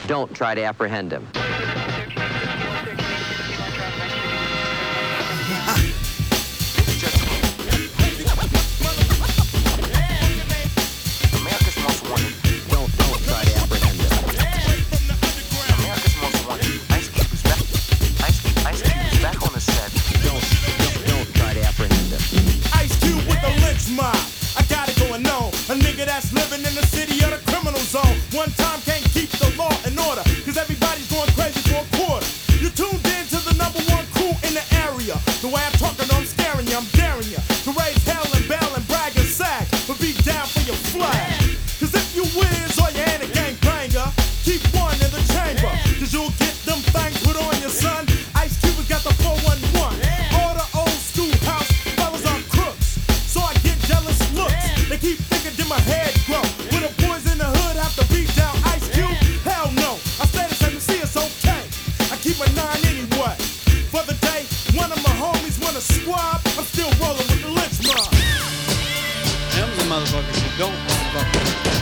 Don't try to apprehend him. A nigga that's living in the city of the criminal zone. One time can't keep the law in order, cause everybody's going crazy for a quarter. You tuned in to the #1 crew in the area. The way I'm talking, I'm scaring you, I'm daring you to raise hell and bail and brag and sag, but be down for your flag. Cause if you whiz or you ain't a gangbanger, keep one in the chamber, cause you'll get them things put on your son. Ice Cube has got the 411. All the old schoolhouse fellas are crooks, so I get jealous looks. They keep thinking that my head grow. When the boys in the hood have to beat down Ice Cube, hell no. I stay the same and see it's okay. I keep my 9 anyway. For the day, one of my homies wanna squab, I'm still rolling with the lynch mob. Them the motherfuckers who don't motherfucker.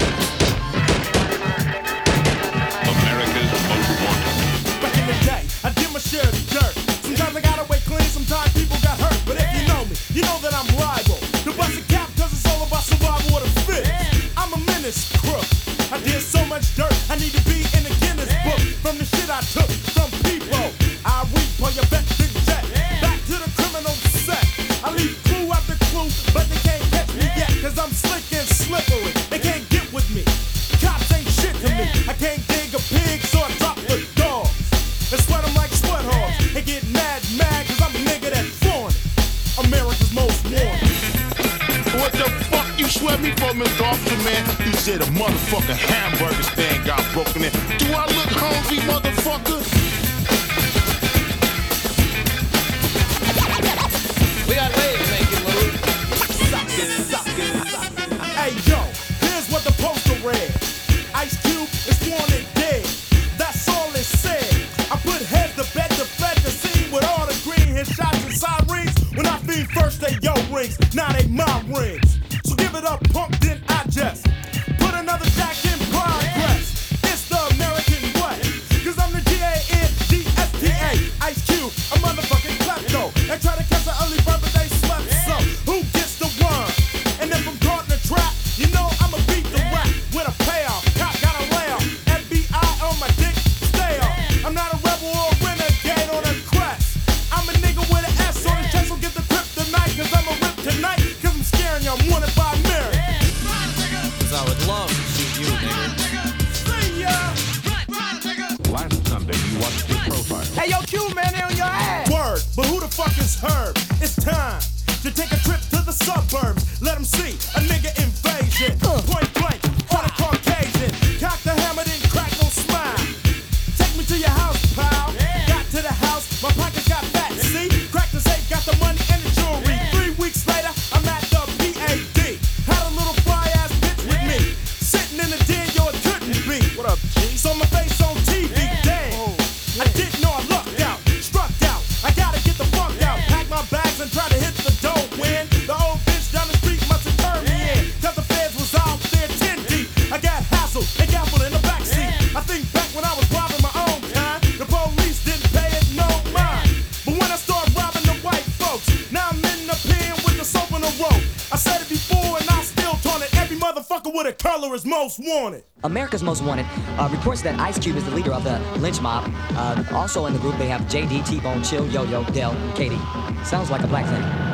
America's Most Wanted. Back in the day, I did my share of the dirt. Sometimes I got away clean, sometimes people got hurt. But if you know me, you know that I'm liable to bust a cap, cause it's all about survival of the fittest. I'm a menace crook. I did so much dirt, I need to be in the Guinness book. From the shit I took from people, I repo your vet to jet. Back to the criminal set. I leave clue after clue, but they can't catch me yet, cause I'm slick and slippery. They can't get with me. Cops ain't shit to me. I can't dig a pig, so I drop the dogs and sweat them like sweat hogs. They get mad, cause I'm a nigga that's born America's Most Wanted. What the fuck you swear me for, Mr. Officer, man? You said a motherfucking hamburger stand got broken in. Do I look hungry, motherfucker? We got ways to make it move. Hey yo, here's what the poster read. Ice Cube is wanted dead. That's all it said. I put head to bed to fed the scene with all the green hit shots and sirens. When I feed first they yo rings, now they my rings. So give it up, punk, then I just put another jack in progress. It's the American way, cause I'm the G-A-N-G-S-T-A. Ice Cube, a motherfucking klepto. They try to catch an early bird, but they slept so. Who gets the worm? And then from Gardner Trap, you know I'ma beat the rap with a payoff. Cop got a layoff. FBI on my dick, stay off. I'm not a rebel or a renegade on a crest. I'm a nigga with an S on his chest, so get the grip tonight, cause I'm a rip tonight, cause I'm scaring you, I'm wanted by Mary. Cause I would love to shoot you, nigga. See ya! Last Sunday, you watched your profile. Hey yo, Q, man, they on your ass! Word, but who the fuck is Herb? It's time to take a trip to the suburbs. Let them see a nigga invasion. Point blank, on a Caucasian. Cock the hammer, then crack, no smile. Take me to your house, pal. Got to the house, my pockets got fat. See, crack the safe, got the money and the jewelry. 3 weeks later, I'm at the PAD. Had a little fly ass bitch with me, sitting in the den, yo, it couldn't be. What up, G? So my face on TV, damn. I didn't know I lucked out, struck out. I gotta get the fuck out, pack my bags and try to hit the dough. When the old bitch down the street must have turned me in, cause the feds was out there 10 deep. I got hassled and gaffled in the backseat. I think back when I was robbing my own kind, the police didn't pay it no mind. But when I started robbing the white folks, now I'm in the pen with the soap and the rope. I said it before and I still taunt it. Every motherfucker with a color is most wanted. America's Most Wanted reports that Ice Cube is the leader of the lynch mob. Also in the group they have JD, T-Bone, Chill, Yo-Yo, Dell, Katie. Sounds like a black thing.